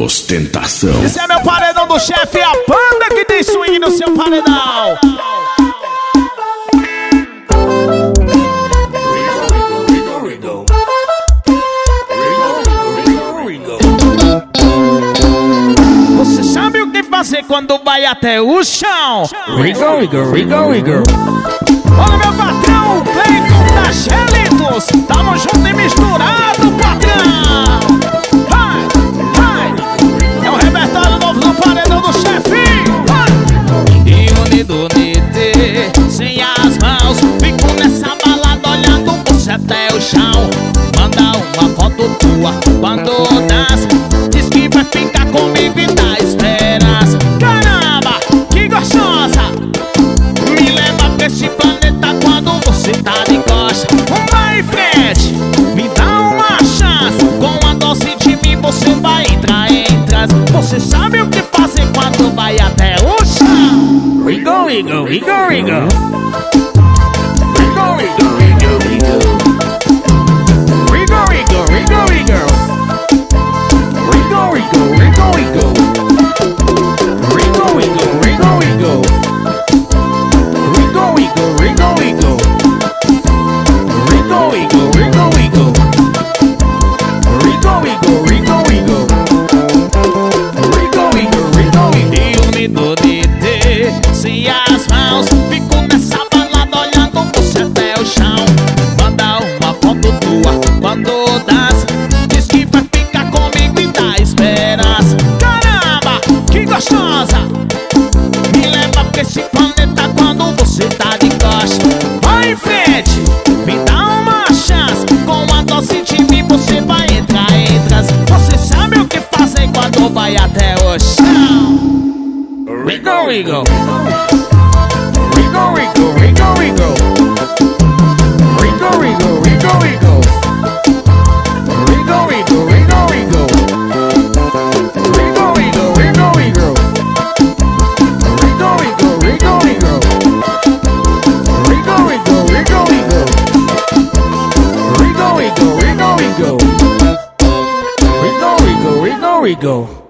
Ostentação. Esse é meu paredão do chefe, a banda que tem swing no seu paredão. Você sabe o que fazer quando vai até o chão? Wiggle, wiggle, wiggle, wiggle. Olha meu patrão, Cleiton da Gelitos. Tamo junto e misturado, patrão. Vai, vai. É o repertório novo do paredão do chefe. E unido, sem as mãos, fico nessa balada olhando você até o chão. Manda uma foto tua quando das, diz que vai ficar comigo e dá esperança. Caramba, que gostosa, me leva pra esse planeta quando você tá de costa. Vai em frente, me dá uma chance, com a dose de mim você vai entrar em transe. Você sabe o que fazer quando vai até o chão? Wiggle, wiggle, wiggle, wiggle. Wiggle, wiggle, wiggle, wiggle. Wiggle, wiggle, wiggle, wiggle. Wiggle, wiggle, wiggle, wiggle. Wiggle, wiggle, wiggle, wiggle. Wiggle, wiggle, wiggle, wiggle. Wiggle, wiggle, wiggle, wiggle. Wiggle, wiggle, wiggle, wiggle. Wiggle, wiggle, wiggle, wiggle. E unido sem as mãos, fico nessa balada olhando você até o chão. Manda uma foto tua quando das, diz que vai ficar comigo e dá esperança. Caramba, que gostosa, me leva pra esse planeta quando você tá de costa. Vai em frente, me dá uma chance, com a dose de mim você vai entrar em transe. Você sabe o que fazer quando vai até o chão? Wiggle, wiggle. Wiggle, wiggle, wiggle, wiggle. Wiggle, wiggle, wiggle, wiggle. Wiggle, wiggle, wiggle, wiggle. Wiggle, wiggle, wiggle, wiggle. Wiggle, wiggle, wiggle, wiggle. Wiggle, wiggle, wiggle, wiggle. Wiggle, wiggle, wiggle, wiggle. Wiggle, wiggle, wiggle, wiggle.